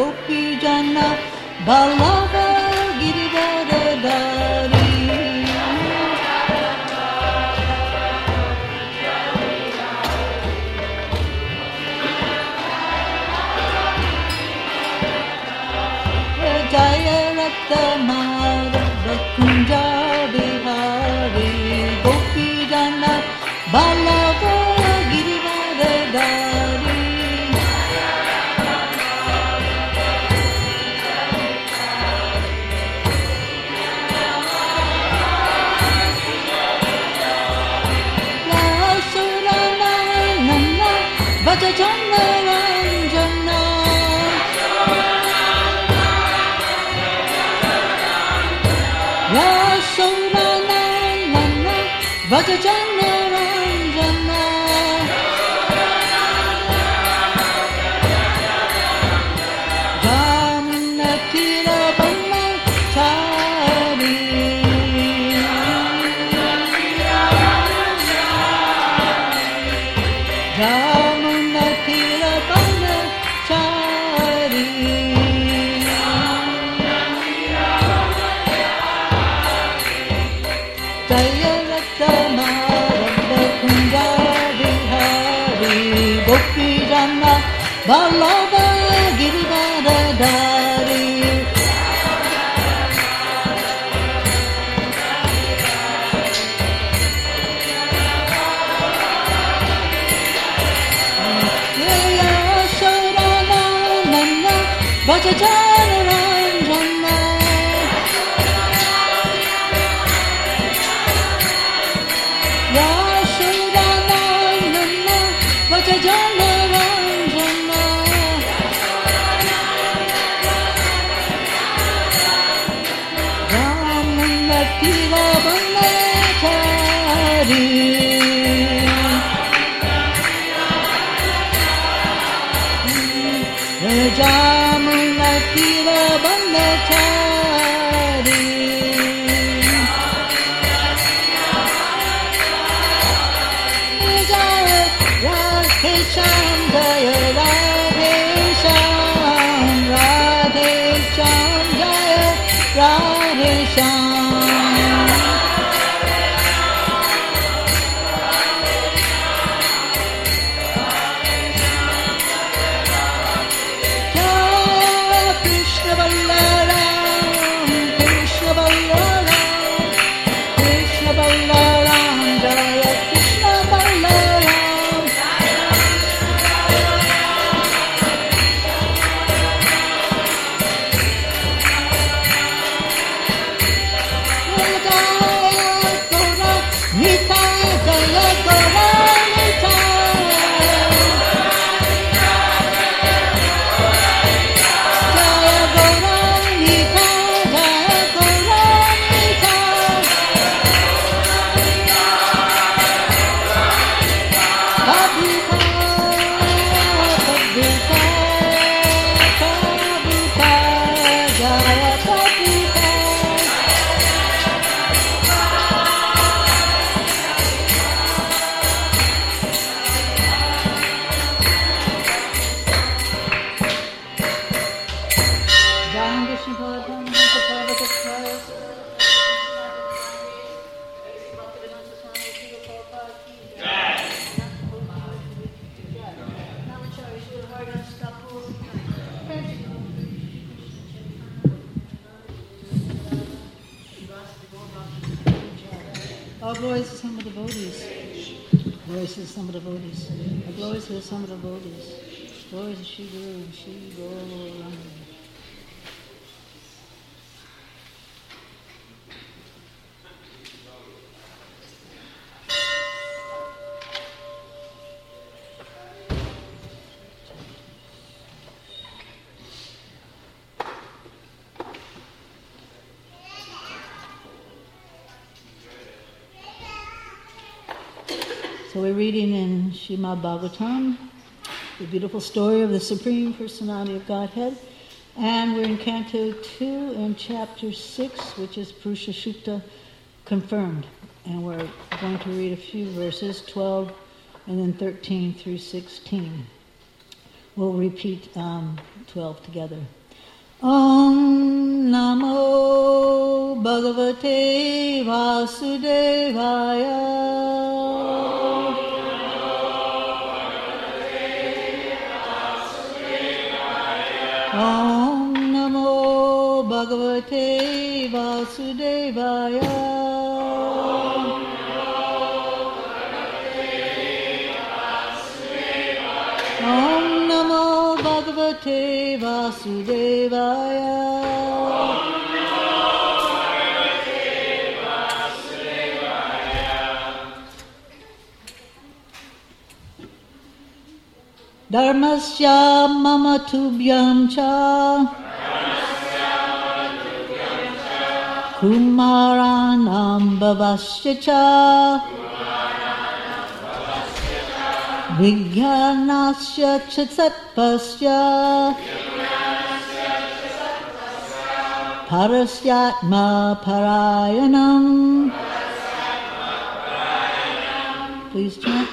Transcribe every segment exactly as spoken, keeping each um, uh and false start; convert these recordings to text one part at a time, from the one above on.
Gopi Jana Ballabha Giridharadhari. Jaya Rakta Madhava Kunja Bihari Gopi Jana Ballabha Giridharadhari. Yashodanandana Vajajana Ranjana Yashodanandana Vajajana Ranjana Jamunatira Brahmachari Jamunatira Brahmachari Jaya Rakta Madhava Kunja Bihari Gopi Jana Ballabha Giridharadhari. Yashodanandana Vajajana Ranjana Yashodanandana Vajajana Ranjana Jamunatira Brahmachari Jamunatira Brahmachari Jaya Radhe Shyam Jaya Radhe Shyam Radhe Shyam Jaya Radhe Shyam Jaya Krishna Ballaram Krishna Ballaram Krishna Ballaram Jaya Krishna Ballaram All glories to some of the devotees. Glories to some of the devotees. All glories to some of the devotees. Glories to Shri Guru and Shri Gauranga. So we're reading in Srimad Bhagavatam, the beautiful story of the Supreme Personality of Godhead, and we're in Canto two and Chapter six, which is Purusha Sukta confirmed. And we're going to read a few verses, twelve and then thirteen through sixteen. We'll repeat um, twelve together. Om Namo Bhagavate Vasudevaya. Om Namo Bhagavate Vasudevaya. Om Namo Bhagavate Vasudevaya. Dharmasya mama tubhyam cha Kumaranam bhavasya cha Vijnanasya cha satpasya Parasyatma parayanam. Please chant.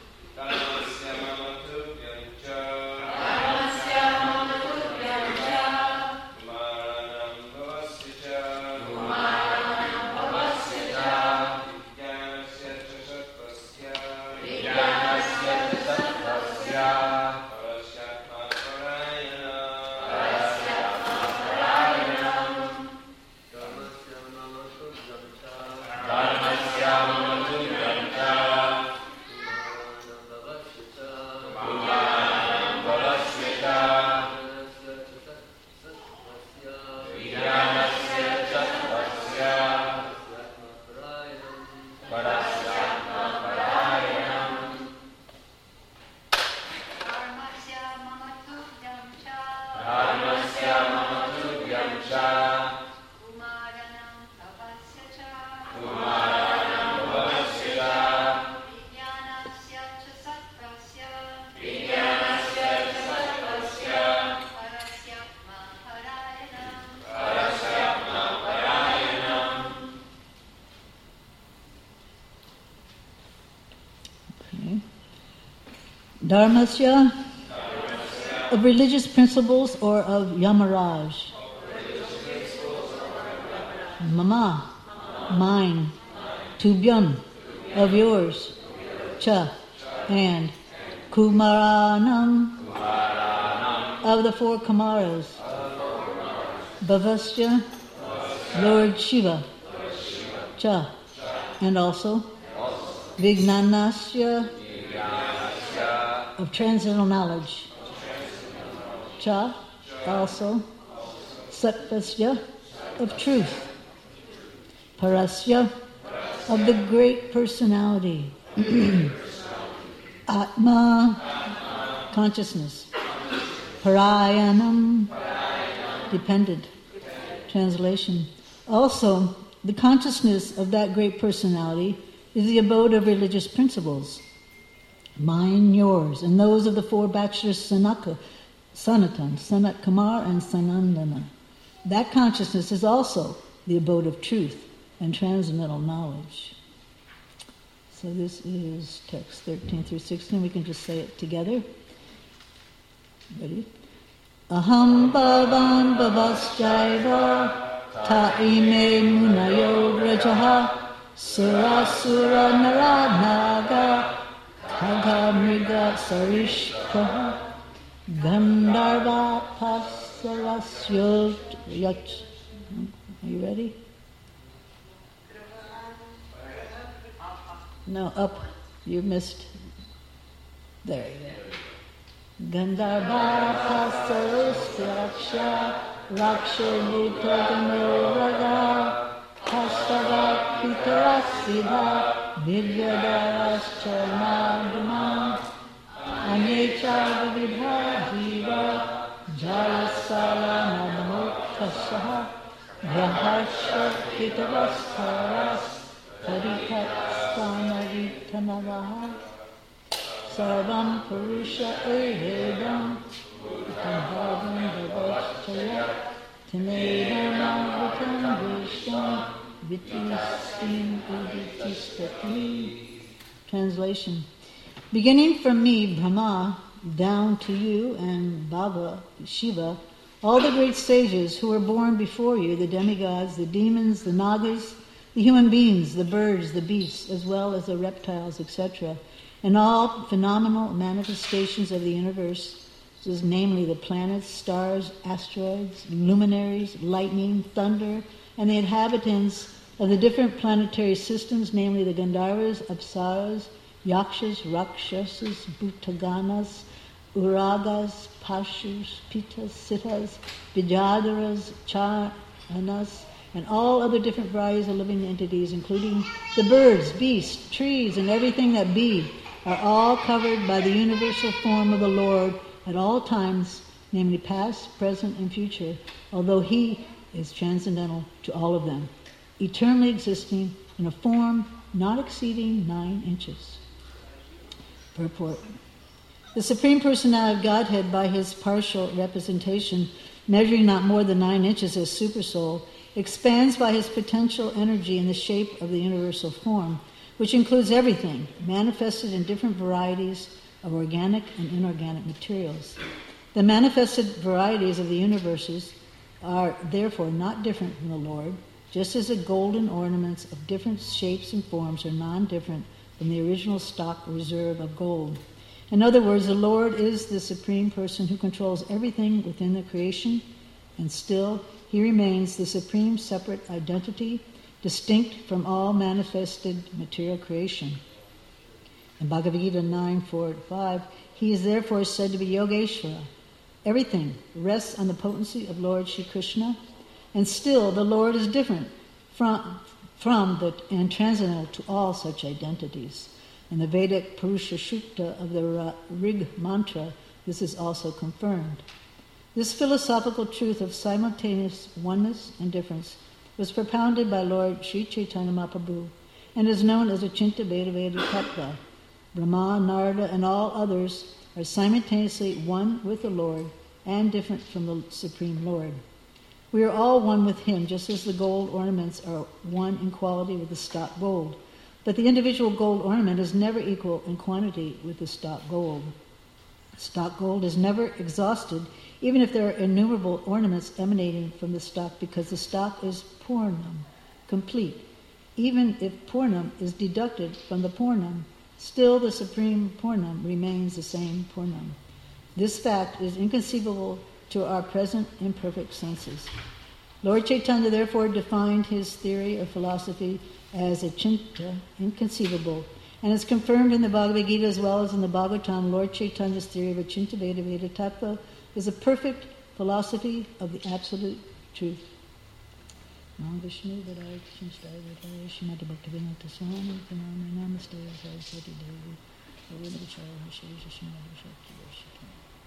Dharmasya, of religious principles or of Yamaraj. Mama, mine. Tubhyam, of yours. Cha, and. Kumaranam, of the four Kumaras. Bhavasya, Lord Shiva. Cha, and also. Vijnanasya, of transcendental knowledge. Cha, also. Satvasya, of truth. Parasya, of the great personality. Atma, consciousness. Parayanam, dependent. Translation. Also, the consciousness of that great personality is the abode of religious principles. Mine, yours, and those of the four bachelors Sanaka, Sanatan, Sanat Kumar, and Sanandana. That consciousness is also the abode of truth and transcendental knowledge. So this is text thirteen through sixteen. We can just say it together. Ready? Aham bhavan bhavaschaiva ta ime munayo vrajaha sura sura nara naga Khagha mriga sarishkaha Gandharva pasarasyot yach. Are you ready? No, up. You missed. There you go. Gandharva pasarasyot rakshayita ganoraga Hastava pitarasida Vidyadarascha madhuma Anyecha vidha jiva Jalasala nadamokhasaha Vyaharsha pitavastaras Parikatstanavittanavaha Sarvam purusha ehedam Tambhavam bhavaschaya Tinedam amritam vishtam Vitistin uditistati. Translation. Beginning from me, Brahma, down to you and Bhava, Shiva, all the great sages who were born before you, the demigods, the demons, the nagas, the human beings, the birds, the beasts, as well as the reptiles, et cetera, and all phenomenal manifestations of the universe, namely the planets, stars, asteroids, luminaries, lightning, thunder, and the inhabitants of the different planetary systems, namely the Gandharvas, Apsaras, Yakshas, Rakshasas, Bhutaganas, Uragas, Pashus, Pitas, Siddhas, Vidyadharas, Charanas, and all other different varieties of living entities, including the birds, beasts, trees, and everything that be, are all covered by the universal form of the Lord at all times, namely past, present, and future, although He is transcendental to all of them, eternally existing in a form not exceeding nine inches. Purport. The Supreme Personality of Godhead, by His partial representation, measuring not more than nine inches as Supersoul, expands by His potential energy in the shape of the universal form, which includes everything, manifested in different varieties of organic and inorganic materials. The manifested varieties of the universes are therefore not different from the Lord, just as the golden ornaments of different shapes and forms are non-different from the original stock reserve of gold. In other words, the Lord is the Supreme Person who controls everything within the creation, and still He remains the supreme separate identity, distinct from all manifested material creation. In Bhagavad Gita nine, four, five, He is therefore said to be Yogeshvara. Everything rests on the potency of Lord Shri Krishna, and still the Lord is different from, from the, and transcendental to all such identities. In the Vedic Purusha Sukta of the Rig mantra, this is also confirmed. This philosophical truth of simultaneous oneness and difference was propounded by Lord Sri Chaitanya Mahaprabhu and is known as Achinta Veda Veda Tattva. Brahma, Narada, and all others are simultaneously one with the Lord and different from the Supreme Lord. We are all one with Him, just as the gold ornaments are one in quality with the stock gold. But the individual gold ornament is never equal in quantity with the stock gold. Stock gold is never exhausted, even if there are innumerable ornaments emanating from the stock, because the stock is Purnam, complete. Even if Purnam is deducted from the Purnam, still the Supreme Purnam remains the same Purnam. This fact is inconceivable to our present imperfect senses. Lord Chaitanya therefore defined His theory of philosophy as Achinta, inconceivable, and is confirmed in the Bhagavad Gita as well as in the Bhagavatam. Lord Chaitanya's theory of Achinta Veda Veda Tattva is a perfect philosophy of the absolute truth. Nam Vishnu Vadaya Krishnastaya Vadaya Shrimati Bhaktivedanta Swami Pranami Namaste Saraswati Devi Aveda Vichara Hashesha Shrimati Shakti Yoshita.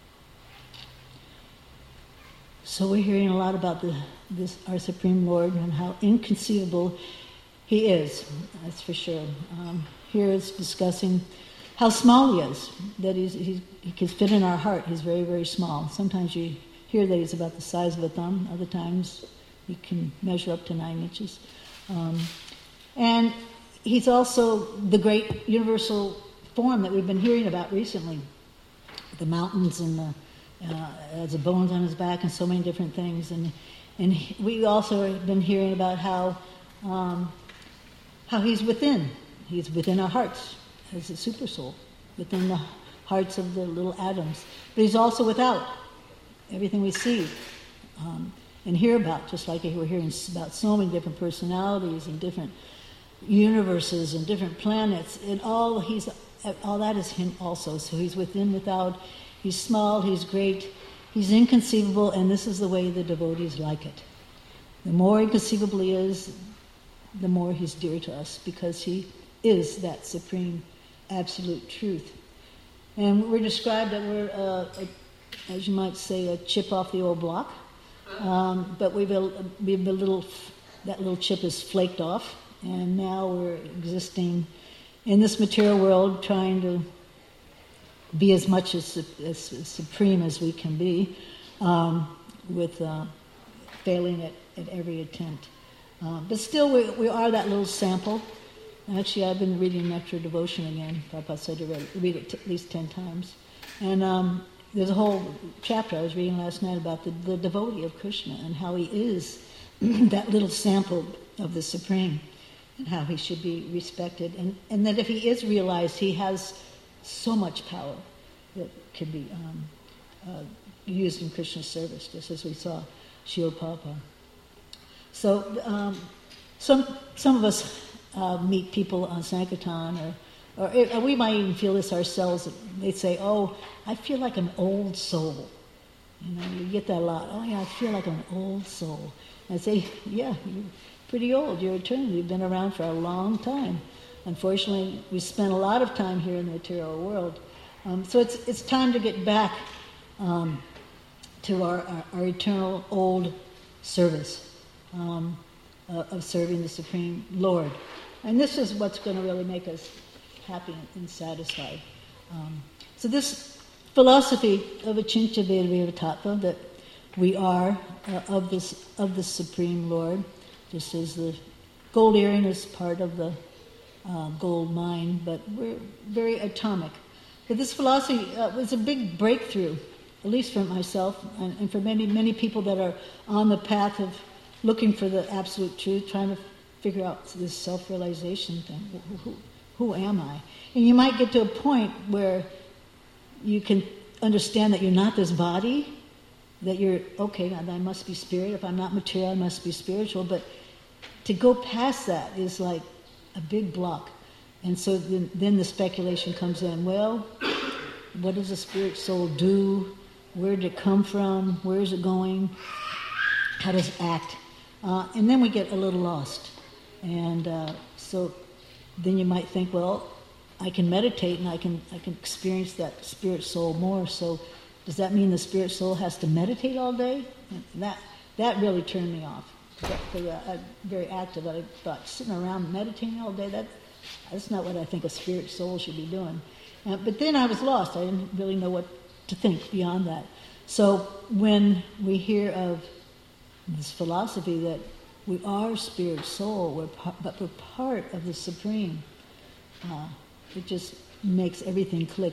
So we're hearing a lot about the, this our Supreme Lord and how inconceivable He is, that's for sure. Um, here it's discussing how small He is, that he's, he's, He can fit in our heart. He's very, very small. Sometimes you hear that He's about the size of a thumb. Other times He can measure up to nine inches. Um, and He's also the great universal form that we've been hearing about recently. The mountains and the, uh, the bones on His back and so many different things. And, and he, we also have been hearing about how um, how He's within. He's within our hearts as a super soul, within the hearts of the little atoms. But He's also without everything we see um, and hear about, just like we're hearing about so many different personalities and different universes and different planets. And all He's all that is Him also. So He's within, without. He's small, He's great, He's inconceivable, and this is the way the devotees like it. The more inconceivable He is, the more He's dear to us, because He is that supreme, absolute truth. And we're described that we're, uh, a, as you might say, a chip off the old block. Um, but we've a, we've a little, that little chip is flaked off, and now we're existing in this material world, trying to be as much as, as, as supreme as we can be, um, with uh, failing at, at every attempt. Uh, but still, we, we are that little sample. Actually, I've been reading Nectar Devotion again. Prabhupada said to read, read it t- at least ten times. And um, there's a whole chapter I was reading last night about the, the devotee of Krishna and how he is that little sample of the Supreme and how he should be respected. And, and that if he is realized, he has so much power that can be um, uh, used in Krishna's service, just as we saw Srila Prabhupada. So um, some some of us uh, meet people on Sankirtan, or Or it, we might even feel this ourselves. They'd say, oh, I feel like an old soul. You know, you get that a lot. Oh, yeah, I feel like an old soul. And I say, yeah, you're pretty old. You're eternal. You've been around for a long time. Unfortunately, we spend a lot of time here in the material world. Um, so it's it's time to get back um, to our, our, our eternal old service um, uh, of serving the Supreme Lord. And this is what's going to really make us happy and satisfied. Um, so this philosophy of Achintya Bheda Tattva, that we are uh, of this of the Supreme Lord, just as the gold earring is part of the uh, gold mine, but we're very atomic. But this philosophy uh, was a big breakthrough, at least for myself and, and for many many people that are on the path of looking for the absolute truth, trying to figure out this self-realization thing. Who, who, who am I? And you might get to a point where you can understand that you're not this body, that you're, okay, I must be spirit. If I'm not material, I must be spiritual. But to go past that is like a big block. And so then, then the speculation comes in. Well, what does a spirit soul do? Where did it come from? Where is it going? How does it act? Uh, and then we get a little lost. And uh, so then you might think, well, I can meditate and I can I can experience that spirit soul more. So does that mean the spirit soul has to meditate all day? And that that really turned me off. Because I'm very active. I thought sitting around meditating all day, that that's not what I think a spirit soul should be doing. Uh, but then I was lost. I didn't really know what to think beyond that. So when we hear of this philosophy that we are spirit soul, we're par- but we're part of the Supreme, uh, it just makes everything click.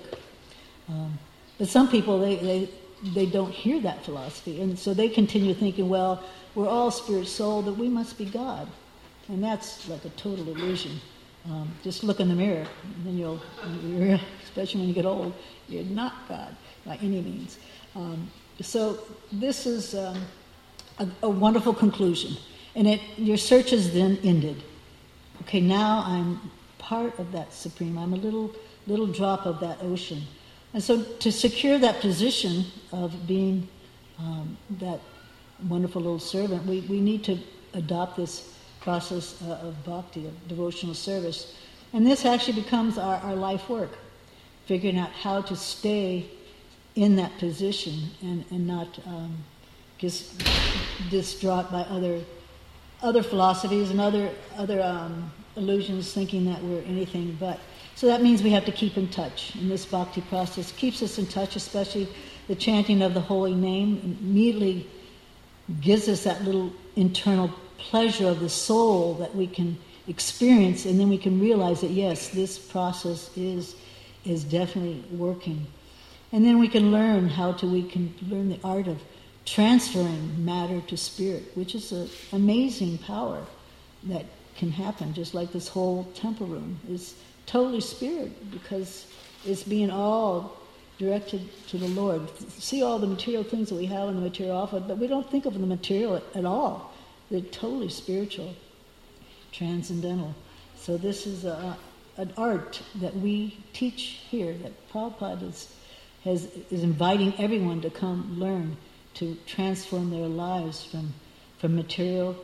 Um, but some people, they, they they don't hear that philosophy, and so they continue thinking, well, we're all spirit soul, that we must be God. And that's like a total illusion. Um, just look in the mirror, and then you'll, you're, especially when you get old, you're not God by any means. Um, so this is um, a, a wonderful conclusion. And it, your search is then ended. Okay, now I'm part of that Supreme. I'm a little little drop of that ocean. And so to secure that position of being um, that wonderful little servant, we, we need to adopt this process uh, of bhakti, of devotional service. And this actually becomes our, our life work, figuring out how to stay in that position and, and not um, just distraught by other other philosophies and other other um, illusions, thinking that we're anything but. So that means we have to keep in touch. And this bhakti process keeps us in touch, especially the chanting of the holy name immediately gives us that little internal pleasure of the soul that we can experience, and then we can realize that, yes, this process is is definitely working. And then we can learn how to, we can learn the art of transferring matter to spirit, which is an amazing power that can happen, just like this whole temple room is totally spirit, because it's being all directed to the Lord. See all the material things that we have in the material offer, but we don't think of the material at, at all. They're totally spiritual, transcendental. So this is a, an art that we teach here, that Prabhupada is, has, is inviting everyone to come learn, to transform their lives from, from material,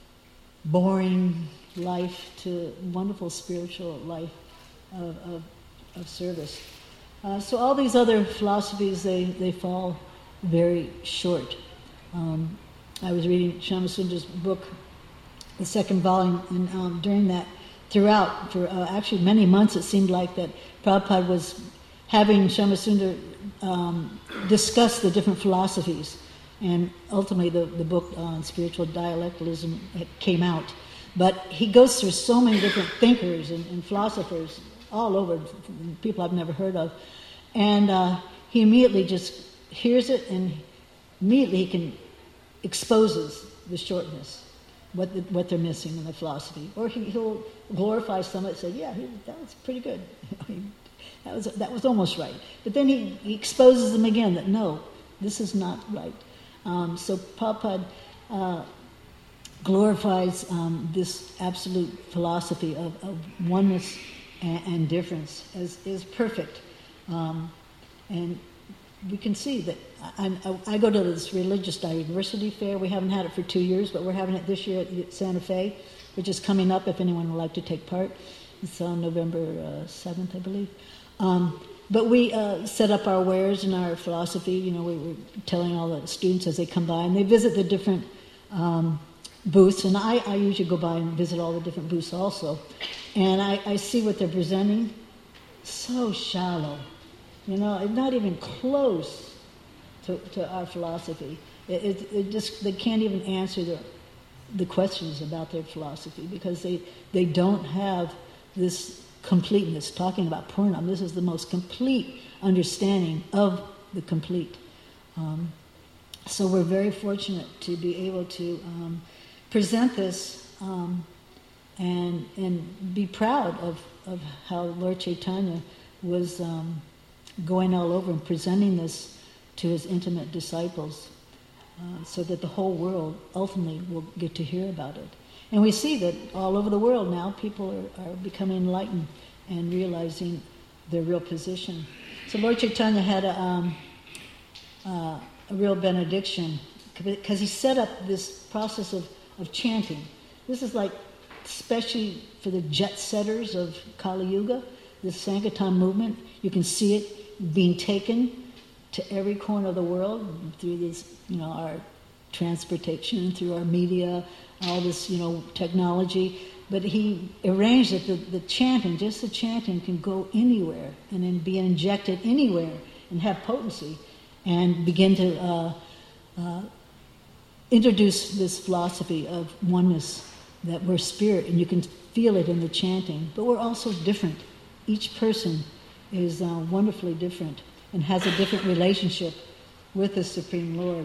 boring life to wonderful spiritual life of, of, of service. Uh, so all these other philosophies, they, they fall very short. Um, I was reading Shamasundar's book, the second volume, and um, during that, throughout, for uh, actually many months, it seemed like that Prabhupada was having Shamasundar um, discuss the different philosophies. And ultimately the, the book on spiritual dialecticalism came out. But he goes through so many different thinkers and, and philosophers all over, people I've never heard of. And uh, he immediately just hears it, and immediately he can exposes the shortness, what the, what they're missing in the philosophy. Or he, he'll glorify someone and say, yeah, he, that was pretty good. that was that was almost right. But then he, he exposes them again that no, this is not right. Um, so Prabhupada uh, glorifies um, this absolute philosophy of, of oneness and, and difference as is perfect. Um, and we can see that I, I, I go to this religious diversity fair. We haven't had it for two years, but we're having it this year at Santa Fe, which is coming up if anyone would like to take part. It's on November uh, seventh, I believe. Um, but we uh, set up our wares and our philosophy. You know, we were telling all the students as they come by, and they visit the different um, booths, and I, I usually go by and visit all the different booths also. And I, I see what they're presenting. So shallow. You know, not even close to, to our philosophy. It, it, it just they can't even answer the the questions about their philosophy because they they don't have this completeness. Talking about Purnam, this is the most complete understanding of the complete. Um, so we're very fortunate to be able to um, present this um, and and be proud of of how Lord Chaitanya was. Um, going all over and presenting this to his intimate disciples uh, so that the whole world ultimately will get to hear about it. And we see that all over the world now people are, are becoming enlightened and realizing their real position. So Lord Chaitanya had a, um, uh, a real benediction because he set up this process of, of chanting. This is like especially for the jet setters of Kali Yuga, this Sankirtan movement. You can see it being taken to every corner of the world through this, you know, our transportation, through our media, all this, you know, technology. But he arranged that the, the chanting, just the chanting, can go anywhere and then be injected anywhere and have potency and begin to uh, uh, introduce this philosophy of oneness, that we're spirit, and you can feel it in the chanting. But we're also different. Each person is uh, wonderfully different and has a different relationship with the Supreme Lord.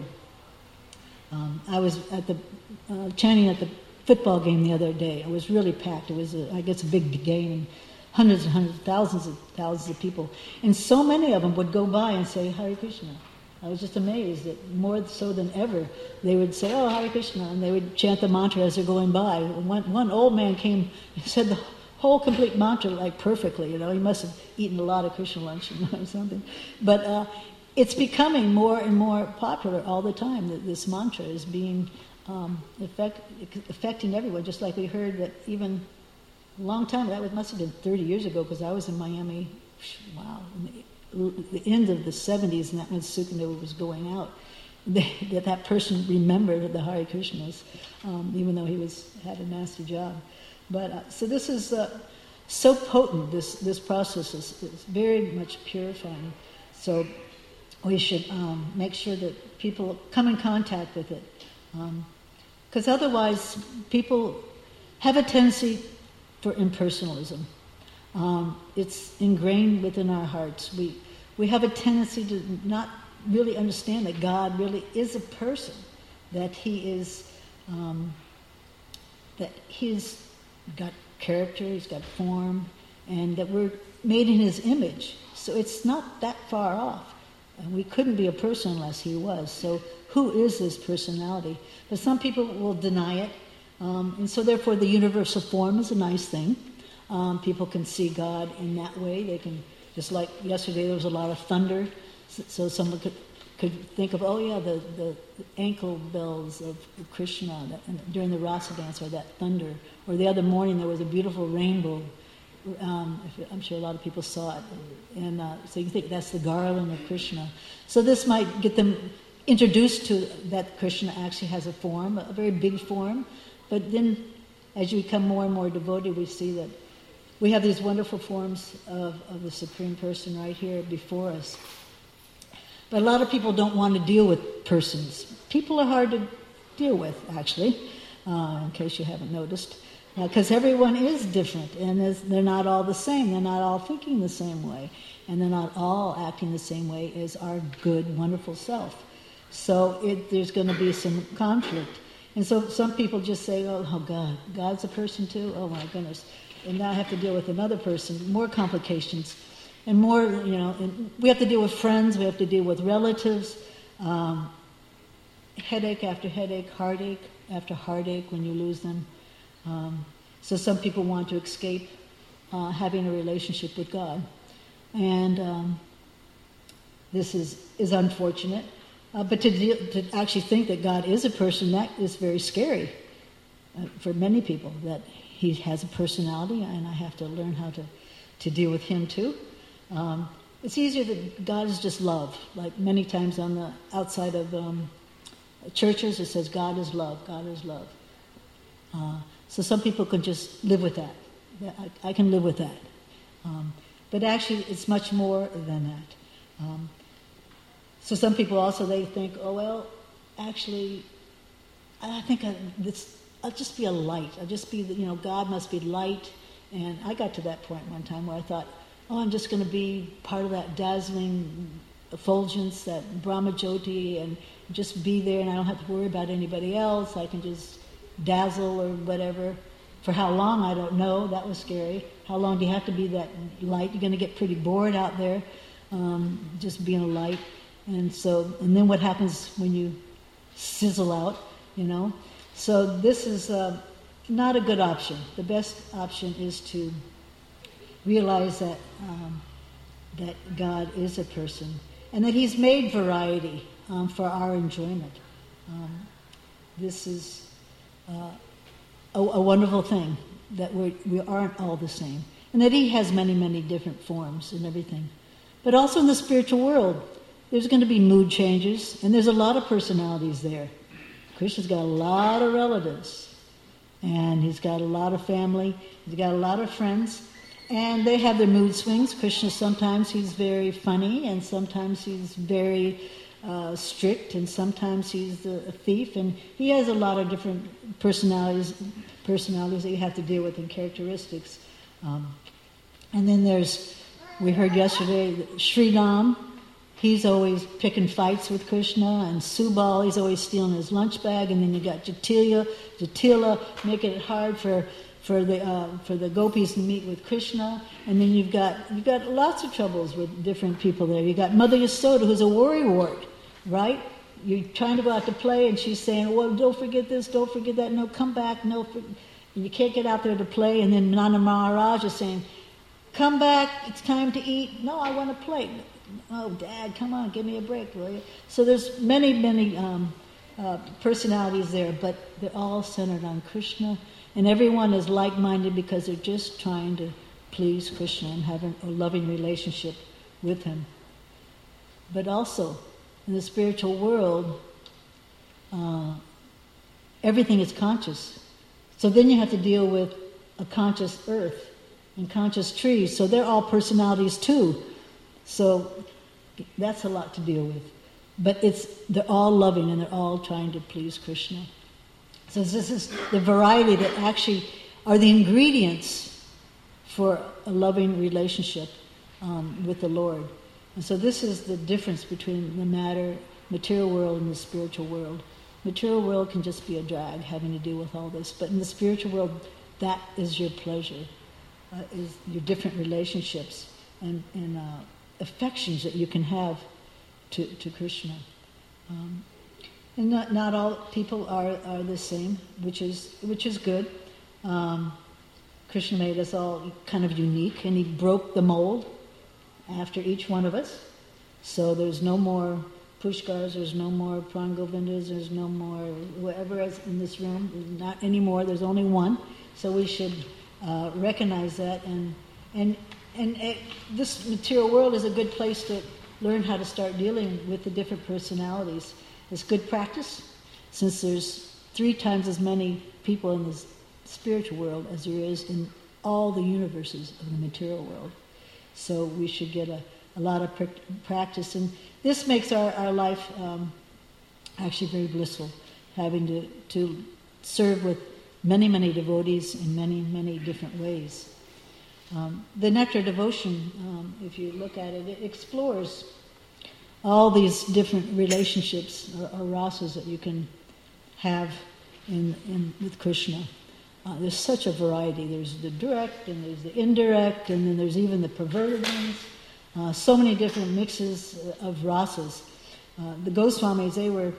Um, I was at the uh, chanting at the football game the other day. It was really packed. It was, a, I guess, a big game, and hundreds and hundreds, thousands of thousands of people. And so many of them would go by and say, Hare Krishna. I was just amazed that more so than ever, they would say, oh, Hare Krishna, and they would chant the mantra as they're going by. One, one old man came and said the whole complete mantra like perfectly, you know. He must have eaten a lot of Krishna lunch or something. But uh, it's becoming more and more popular all the time, that this mantra is being um, effect, affecting everyone, just like we heard that even a long time, that must have been thirty years ago, because I was in Miami, wow, in the, the end of the seventies, and that when Sukadeva was going out, they, that that person remembered the Hare Krishnas, um, even though he was had a nasty job. But uh, so this is uh, so potent. This this process is, is very much purifying. So we should um, make sure that people come in contact with it, because um, otherwise people have a tendency for impersonalism. Um, it's ingrained within our hearts. We we have a tendency to not really understand that God really is a person, that He is um, that He's got character, He's got form, and that we're made in His image. So it's not that far off. And we couldn't be a person unless He was. So who is this personality? But some people will deny it. Um, and so therefore the universal form is a nice thing. Um, people can see God in that way. They can, just like yesterday there was a lot of thunder, so, so someone could could think of, oh yeah, the, the, the ankle bells of Krishna that, and during the rasa dance, or that thunder. Or the other morning there was a beautiful rainbow. Um, I'm sure a lot of people saw it. And uh, so you think that's the garland of Krishna. So this might get them introduced to that Krishna actually has a form, a very big form. But then as you become more and more devotee, we see that we have these wonderful forms of, of the Supreme Person right here before us. But a lot of people don't want to deal with persons. People are hard to deal with, actually, uh, in case you haven't noticed, because uh, everyone is different, and is, they're not all the same. They're not all thinking the same way. and they're not all acting the same way as our good, wonderful self. So it, there's going to be some conflict. And so some people just say, oh, oh, God, God's a person too? Oh, my goodness. And now I have to deal with another person, more complications. And more, you know, and we have to deal with friends, we have to deal with relatives, um, headache after headache, heartache after heartache when you lose them. Um, so some people want to escape uh, having a relationship with God. And um, this is, is unfortunate. Uh, but to, deal, to actually think that God is a person, that is very scary uh, for many people, that he has a personality and I have to learn how to, to deal with him too. Um, it's easier that God is just love. Like many times on the outside of um, churches, it says God is love, God is love. Uh, so some people can just live with that. I, I can live with that. Um, but actually, it's much more than that. Um, so some people also, they think, oh, well, actually, I think I, this, I'll just be a light. I'll just be, the, you know, God must be light. And I got to that point one time where I thought, oh, I'm just going to be part of that dazzling effulgence, that Brahmajyoti, and just be there, and I don't have to worry about anybody else. I can just dazzle or whatever. For how long, I don't know. That was scary. How long do you have to be that light? You're going to get pretty bored out there, um, just being a light. And so, and then what happens when you sizzle out, you know? So this is uh, not a good option. The best option is to realize that um, that God is a person and that he's made variety um, for our enjoyment. Um, this is uh, a, a wonderful thing, that we we aren't all the same, and that he has many, many different forms and everything. But also in the spiritual world, there's going to be mood changes, and there's a lot of personalities there. Krishna's got a lot of relatives, and he's got a lot of family, he's got a lot of friends. And they have their mood swings. Krishna, sometimes he's very funny, and sometimes he's very uh, strict, and sometimes he's a, a thief. And he has a lot of different personalities personalities that you have to deal with and characteristics. Um, and then there's, we heard yesterday, Sri Ram. He's always picking fights with Krishna, and Subal, he's always stealing his lunch bag. And then you got Jatila, Jatila making it hard for for the uh, for the gopis to meet with Krishna, and then you've got you've got lots of troubles with different people there. You got Mother Yasoda, who's a worrywart, right? You're trying to go out to play, and she's saying, "Well, don't forget this, don't forget that. No, come back. No, for... and you can't get out there to play." And then Nanda Maharaj is saying, "Come back. It's time to eat." "No, I want to play." "Oh, Dad, come on, give me a break, will you?" So there's many, many um, uh, personalities there, but they're all centered on Krishna. And everyone is like-minded because they're just trying to please Krishna and have a loving relationship with him. But also, in the spiritual world, uh, everything is conscious. So then you have to deal with a conscious earth and conscious trees. So they're all personalities too. So that's a lot to deal with. But it's they're all loving and they're all trying to please Krishna. So this is the variety that actually are the ingredients for a loving relationship um, with the Lord. And so this is the difference between the matter, material world and the spiritual world. Material world can just be a drag, having to deal with all this. But in the spiritual world, that is your pleasure, uh, is your different relationships and, and uh, affections that you can have to, to Krishna. Um, And not, not all people are, are the same, which is which is good. Um, Krishna made us all kind of unique, and he broke the mold after each one of us. So there's no more Pushkars, there's no more Prangovindas, there's no more whoever is in this room. Not anymore. There's only one. So we should uh, recognize that. And and and it, this material world is a good place to learn how to start dealing with the different personalities. It's good practice, since there's three times as many people in the spiritual world as there is in all the universes of the material world. So we should get a, a lot of pr- practice. And this makes our, our life um, actually very blissful, having to, to serve with many, many devotees in many, many different ways. Um, the Nectar Devotion, um, if you look at it, it explores all these different relationships or, or rasas that you can have in, in with Krishna. Uh, there's such a variety. There's the direct, and there's the indirect, and then there's even the perverted ones. Uh, so many different mixes of rasas. Uh, the Goswamis, they were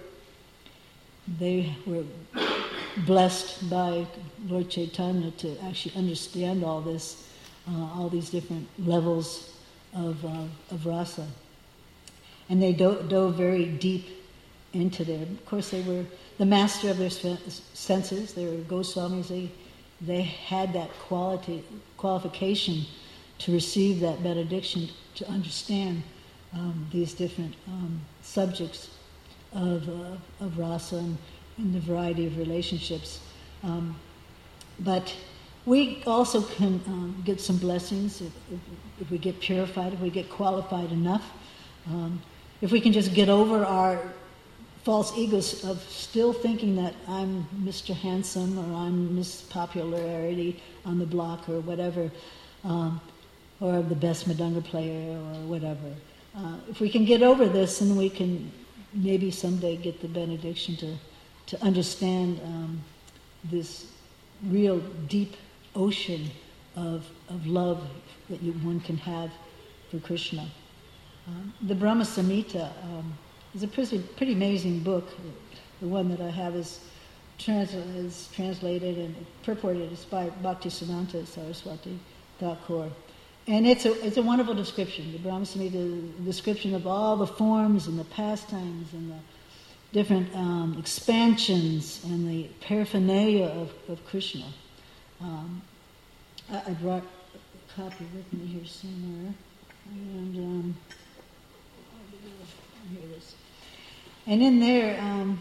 they were blessed by Lord Chaitanya to actually understand all this, uh, all these different levels of uh, of rasa, and they do- dove very deep into there. Of course, they were the master of their senses. They were Goswamis. They they had that quality qualification to receive that benediction, to understand um, these different um, subjects of uh, of rasa and, and the variety of relationships. Um, but we also can um, get some blessings if, if, if we get purified, if we get qualified enough. Um, if we can just get over our false egos of still thinking that I'm Mister Handsome or I'm Miss Popularity on the block or whatever, um, or the best Madanga player or whatever. Uh, if we can get over this, then we can maybe someday get the benediction to, to understand um, this real deep ocean of, of love that you, one can have for Krishna. Um, the Brahma Samhita um, is a pretty, pretty amazing book. The one that I have is, trans, is translated and purported is by Bhaktisiddhanta Saraswati Thakur. And it's a it's a wonderful description. The Brahma Samhita, description of all the forms and the pastimes and the different um, expansions and the paraphernalia of, of Krishna. Um, I, I brought a copy with me here somewhere. And um, here it is. And in there, um,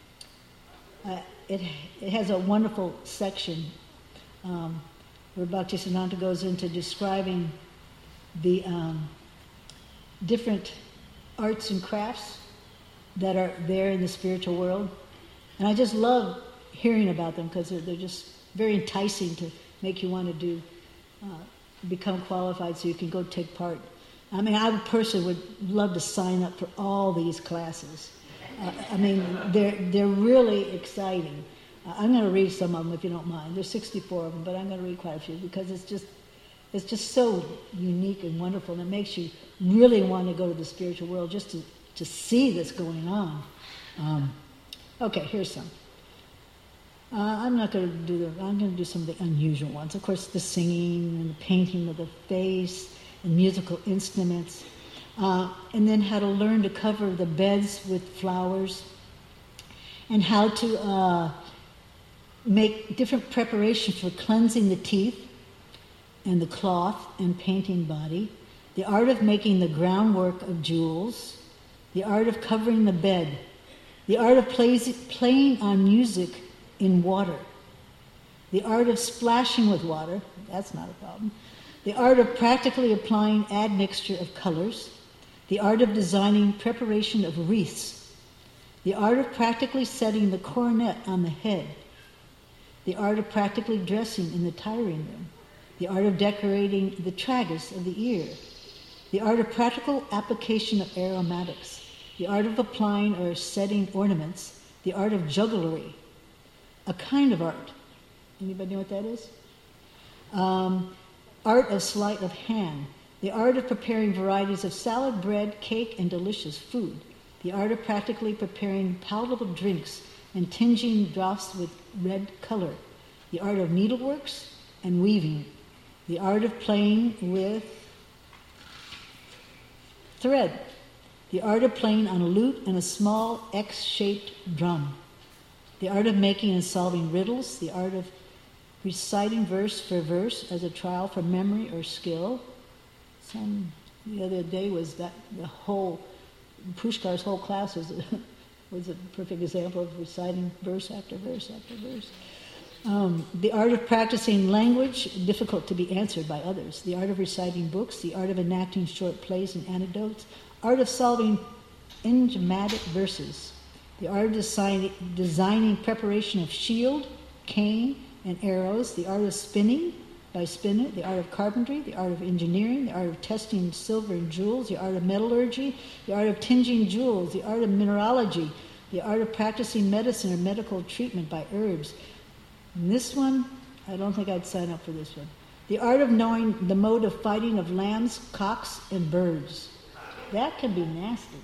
uh, it it has a wonderful section um, where Bhaktisiddhanta goes into describing the um, different arts and crafts that are there in the spiritual world. And I just love hearing about them because they're, they're just very enticing to make you want to do, uh, become qualified so you can go take part. I mean, I personally would love to sign up for all these classes. Uh, I mean, they're they're really exciting. Uh, I'm going to read some of them if you don't mind. There's sixty-four of them, but I'm going to read quite a few because it's just it's just so unique and wonderful, and it makes you really want to go to the spiritual world just to, to see this going on. Um, okay, here's some. Uh, I'm not going to do the. I'm going to do some of the unusual ones. Of course, the singing and the painting of the face and musical instruments. Uh, and then how to learn to cover the beds with flowers, and how to uh, make different preparations for cleansing the teeth and the cloth and painting body, the art of making the groundwork of jewels, the art of covering the bed, the art of plays, playing on music in water, the art of splashing with water, that's not a problem, the art of practically applying admixture of colors, the art of designing preparation of wreaths, the art of practically setting the coronet on the head, the art of practically dressing in the tiring room, the art of decorating the tragus of the ear, the art of practical application of aromatics, the art of applying or setting ornaments, the art of jugglery, a kind of art. Anybody know what that is? Um, art of sleight of hand, the art of preparing varieties of salad, bread, cake, and delicious food, the art of practically preparing palatable drinks and tinging draughts with red color, the art of needleworks and weaving, the art of playing with thread, the art of playing on a lute and a small X-shaped drum, the art of making and solving riddles, the art of reciting verse for verse as a trial for memory or skill. Some the other day was that the whole Pushkar's whole class was a, was a perfect example of reciting verse after verse after verse. Um, the art of practicing language difficult to be answered by others. The art of reciting books. The art of enacting short plays and anecdotes. Art of solving enigmatic verses. The art of design, designing preparation of shield, cane, and arrows. The art of spinning, by spinner, the art of carpentry, the art of engineering, the art of testing silver and jewels, the art of metallurgy, the art of tinging jewels, the art of mineralogy, the art of practicing medicine or medical treatment by herbs. And this one, I don't think I'd sign up for this one. The art of knowing the mode of fighting of lambs, cocks, and birds. That can be nasty.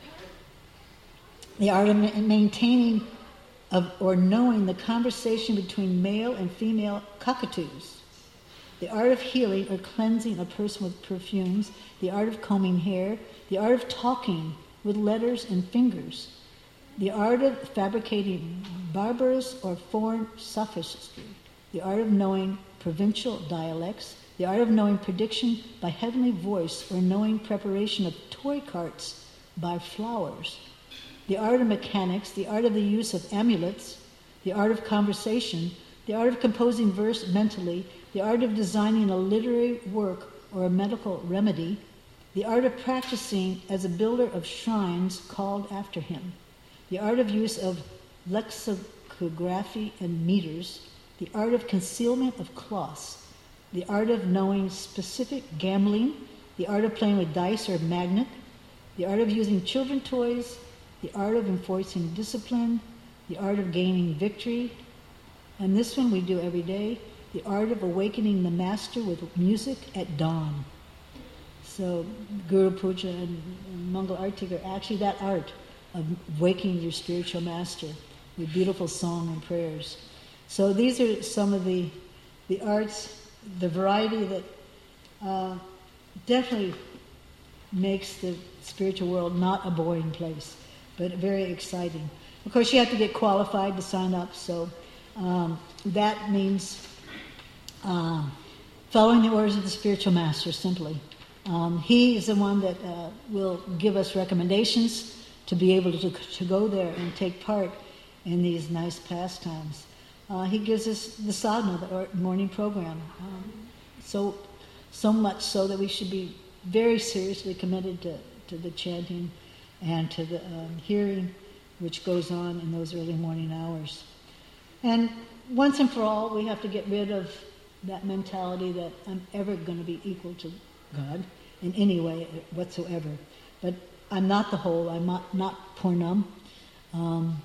The art of ma- maintaining of or knowing the conversation between male and female cockatoos. The art of healing or cleansing a person with perfumes. The art of combing hair. The art of talking with letters and fingers. The art of fabricating barbarous or foreign sophistry. The art of knowing provincial dialects. The art of knowing prediction by heavenly voice or knowing preparation of toy carts by flowers. The art of mechanics, the art of the use of amulets, the art of conversation, the art of composing verse mentally, the art of designing a literary work or a medical remedy, the art of practicing as a builder of shrines called after him, the art of use of lexicography and meters, the art of concealment of cloths, the art of knowing specific gambling, the art of playing with dice or magnet, the art of using children toys, the art of enforcing discipline, the art of gaining victory, and this one we do every day, the art of awakening the master with music at dawn. So Guru Puja and, and Mangal Artik are actually that art of waking your spiritual master with beautiful song and prayers. So these are some of the the arts, the variety that uh, definitely makes the spiritual world not a boring place, but very exciting. Of course, you have to get qualified to sign up, so um, that means uh, following the orders of the spiritual master, simply. Um, he is the one that uh, will give us recommendations to be able to, to go there and take part in these nice pastimes. Uh, he gives us the sadhana, the morning program, um, so so much so that we should be very seriously committed to, to the chanting and to the um, hearing which goes on in those early morning hours. And once and for all, we have to get rid of that mentality that I'm ever going to be equal to God in any way whatsoever. But I'm not the whole, I'm not, not Purnam. Um,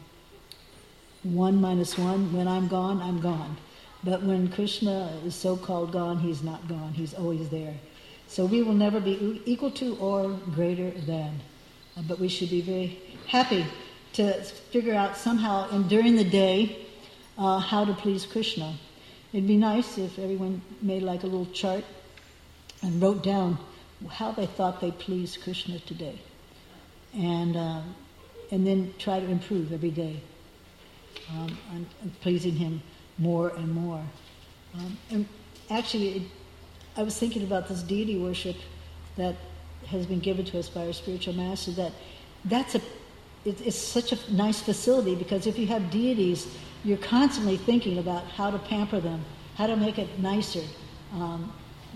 one minus one, when I'm gone, I'm gone. But when Krishna is so-called gone, he's not gone, he's always there. So we will never be equal to or greater than. Uh, but we should be very happy to figure out somehow, and during the day, uh, how to please Krishna. It'd be nice if everyone made like a little chart and wrote down how they thought they pleased Krishna today. And uh, and then try to improve every day um, on, on pleasing him more and more. Um, and actually, it, I was thinking about this deity worship that has been given to us by our spiritual master, that that's a, it, it's such a nice facility, because if you have deities, you're constantly thinking about how to pamper them, how to make it nicer. Um,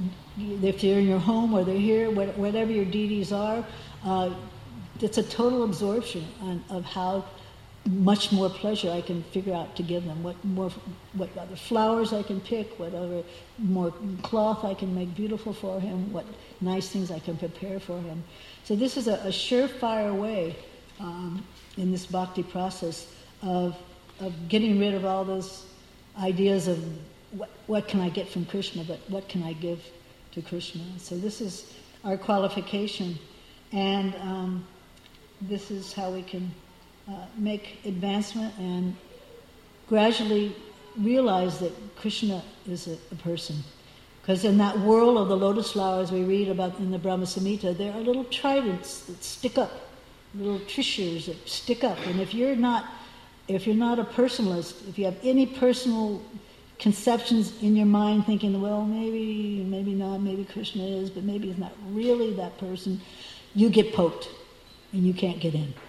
if they're in your home or they're here, whatever your deities are, uh, it's a total absorption on, of how much more pleasure I can figure out to give them, what more, what other flowers I can pick, what other more cloth I can make beautiful for him, what nice things I can prepare for him. So this is a, a surefire way um, in this bhakti process of of getting rid of all those ideas of what, what can I get from Krishna, but what can I give to Krishna. So this is our qualification, and um, this is how we can uh, make advancement and gradually realize that Krishna is a, a person. Because in that whirl of the lotus flowers we read about in the Brahma Samhita, there are little tridents that stick up, little trishurs that stick up, and if you're not If you're not a personalist, if you have any personal conceptions in your mind thinking, well, maybe, maybe not, maybe Krishna is, but maybe he's not really that person, you get poked and you can't get in.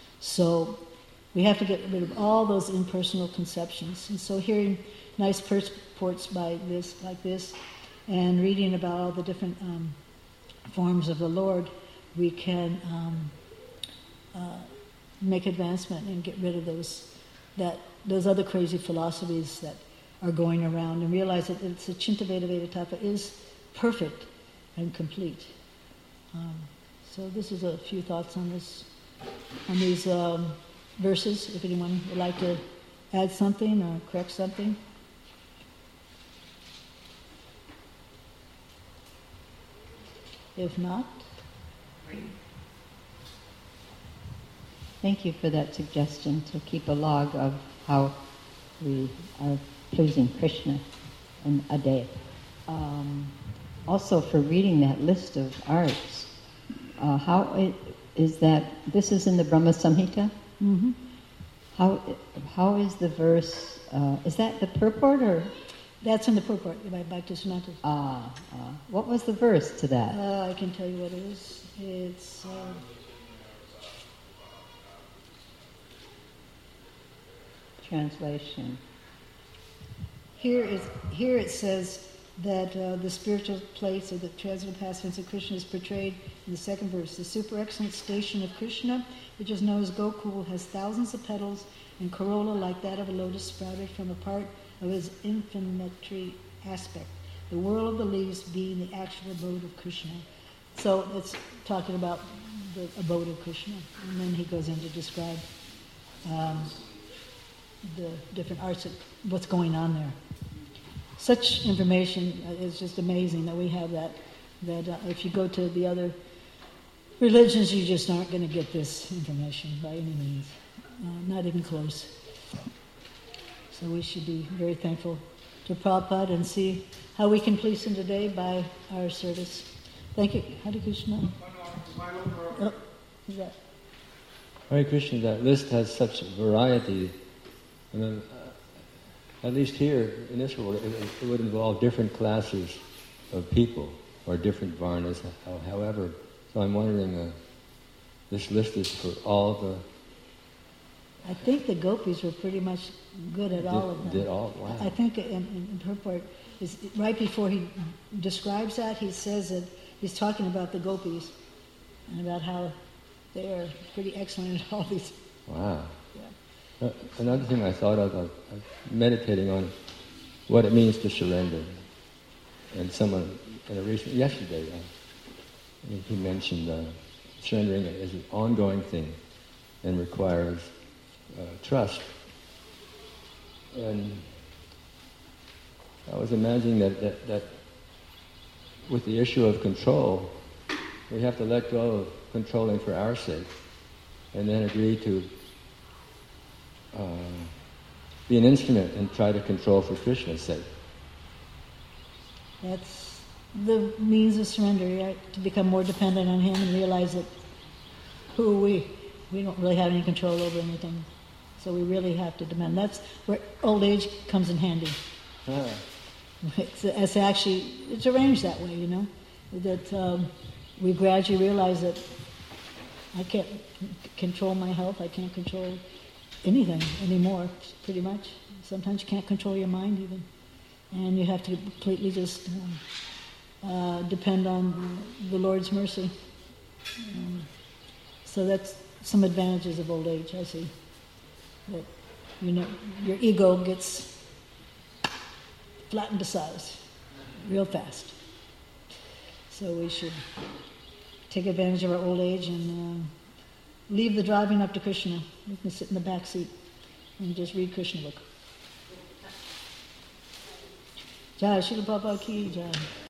So we have to get rid of all those impersonal conceptions. And so hearing nice purports by this, like this, and reading about all the different um, forms of the Lord, we can um, uh, make advancement and get rid of those that those other crazy philosophies that are going around, and realize that it's the Chintaveda Tattva is perfect and complete. Um, so this is a few thoughts on this, on these um, verses. If anyone would like to add something or correct something. If not, thank you for that suggestion to keep a log of how we are pleasing Krishna in a day. Um, also for reading that list of arts. Uh, how it, is that, this is in the Brahma Samhita? mm-hmm. How how is the verse, uh, is that the purport or? That's in the purport by Bhakti-Siddhanta. Ah, ah, what was the verse to that? Uh, I can tell you what it is. It's... Uh, Translation. Here, is, here it says that uh, the spiritual place or the transcendental pastimes of Krishna is portrayed in the second verse. The super excellent station of Krishna, which is known as Gokul, has thousands of petals and corolla like that of a lotus sprouted from a part of his infinitary aspect. The whirl of the leaves being the actual abode of Krishna. So it's talking about the abode of Krishna. And then he goes in to describe um, the different arts of what's going on there. Such information is just amazing that we have that. That uh, if you go to the other religions, you just aren't going to get this information by any means. Uh, not even close. So we should be very thankful to Prabhupada and see how we can please him today by our service. Thank you. Hare Krishna. Oh, is that? Hare Krishna, that list has such variety. And then, uh, at least here in this world, it, it would involve different classes of people or different varnas, however. So I'm wondering, uh, this list is for all the... I think the gopis were pretty much good at did, all of them. Did all? Wow. I think in, in purport, is right before he describes that, he says that he's talking about the gopis and about how they are pretty excellent at all these. Wow. Yeah. Uh, another thing I thought of, I was meditating on what it means to surrender. And someone in a recent, yesterday, uh, he mentioned uh, surrendering is an ongoing thing and requires uh, trust. And I was imagining that, that, that with the issue of control, we have to let go of controlling for our sake and then agree to uh, be an instrument and try to control for Krishna's sake. That's the means of surrender, right? To become more dependent on him and realize that who are we? We don't really have any control over anything. So we really have to demand. That's where old age comes in handy. Ah. It's, it's actually, it's arranged that way, you know, that um, we gradually realize that I can't control my health, I can't control anything anymore, pretty much. Sometimes you can't control your mind even. And you have to completely just um, uh, depend on the Lord's mercy. Um, so that's some advantages of old age, I see. That, you know, your ego gets flattened to size real fast. So we should take advantage of our old age and uh, leave the driving up to Krishna. We can sit in the back seat and just read Krishna book. Jai Srila Prabhupada ki jai.